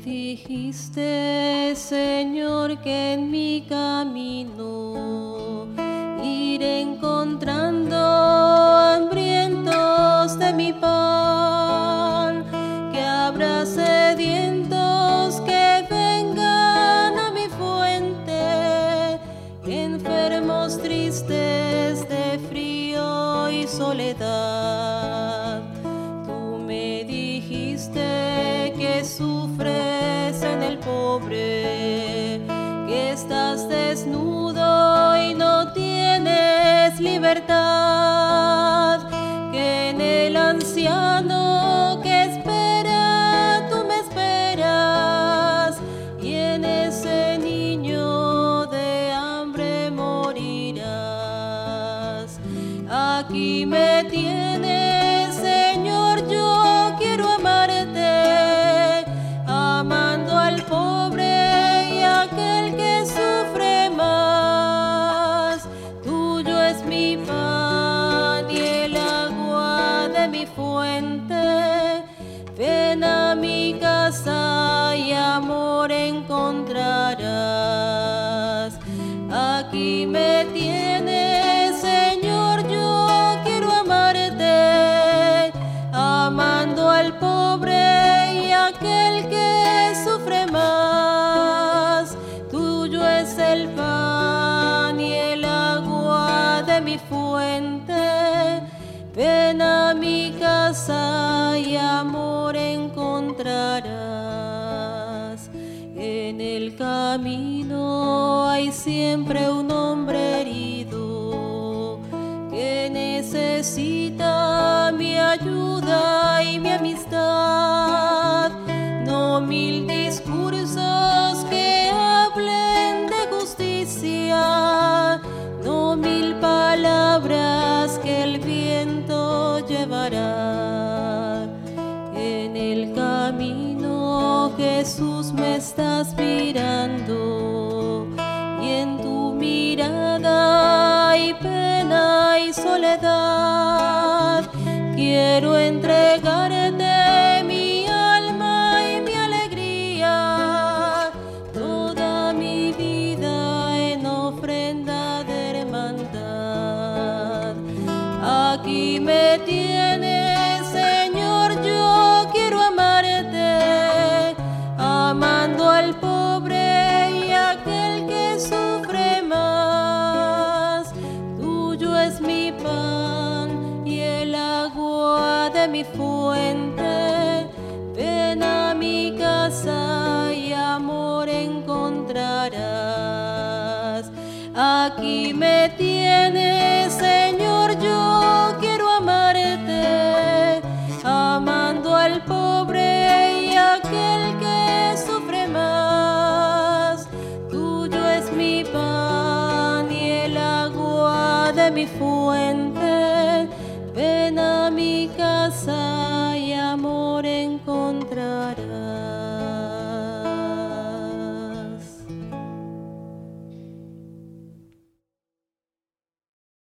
dijiste, Señor, que en mi camino iré encontrando hambrientos de mi pan, que habrá sedientos que vengan a mi fuente, enfermos tristes de frío y soledad. Tú me dijiste que sufres en el pobre, que estás desnudo y no tienes libertad, que en el anciano que espera tú me esperas, y en ese niño de hambre morirás. Aquí me tienes, Señor, yo quiero amarte, amando al pobre y aquel que sufre más. Tuyo es mi pan y el agua de mi fuente. Ven a mi casa y amor encontrarás. Aquí me tienes, Señor, yo quiero amarte, amando al pobre y aquel que sufre más. Tuyo es el pan y el agua de mi fuente. Ven a mi casa y amor encontrarás. En el camino hay siempre un hombre herido que necesita mi ayuda y mi amistad. No mil discursos que hablen de justicia, no mil palabras que el viento llevará. En el camino, Jesús, me estás mirando, y en tu mirada hay pena y soledad. Quiero entregarte mi alma y mi alegría, toda mi vida en ofrenda de hermandad. Aquí me tienes, Señor, yo quiero amarte, amando al pobre y aquel que sufre más. Tuyo es mi pan y el agua de mi fuente. Ven a mi casa y amor encontrarás. Aquí me tienes, Señor, yo quiero amarte, amando al pobre y aquel que sufre más. Tuyo es mi pan y el agua de mi fuente. Ven a mi casa